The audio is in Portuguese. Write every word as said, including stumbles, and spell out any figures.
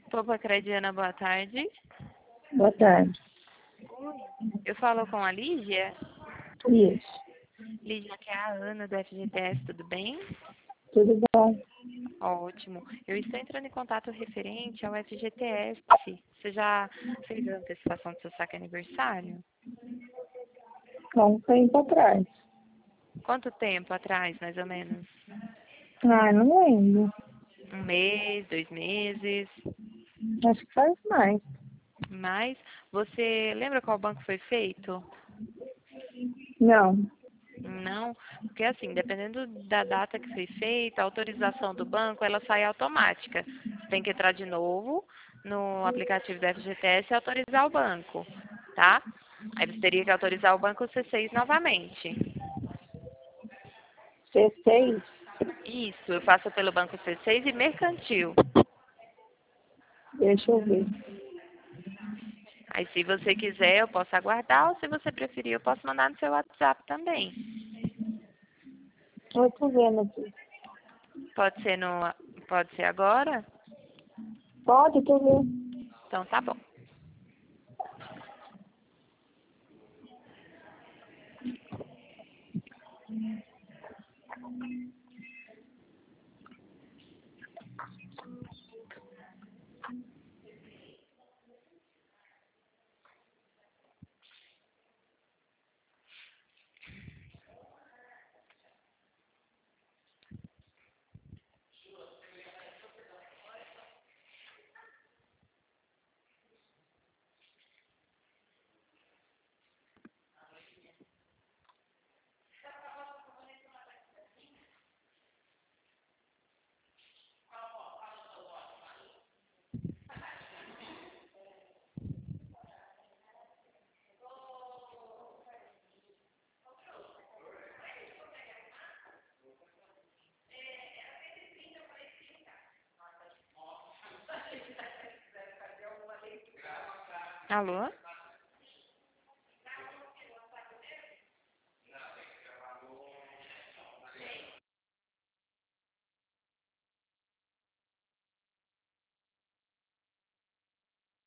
Popa Crediana, boa tarde. Boa tarde. Eu falo com a Lígia. Isso. Lígia, que é a Ana do F G T S, tudo bem? Tudo bom? Ótimo. Eu estou entrando em contato referente ao F G T S. Você já fez a antecipação do seu saque aniversário? Há um tempo atrás. Quanto tempo atrás, mais ou menos? Ah, não lembro. Um mês, dois meses? Acho que faz mais. Mas você lembra qual banco foi feito? Não. Não, porque assim, dependendo da data que foi feita, a autorização do banco, ela sai automática. Você tem que entrar de novo no aplicativo da F G T S e autorizar o banco, tá? Aí você teria que autorizar o banco C seis novamente. C seis? Isso, eu faço pelo banco C seis e mercantil. Deixa eu ver. Aí se você quiser, eu posso aguardar, ou se você preferir, eu posso mandar no seu WhatsApp também. Eu tô vendo aqui. Pode ser no, pode ser agora? Pode, tô vendo. Então tá bom. Alô?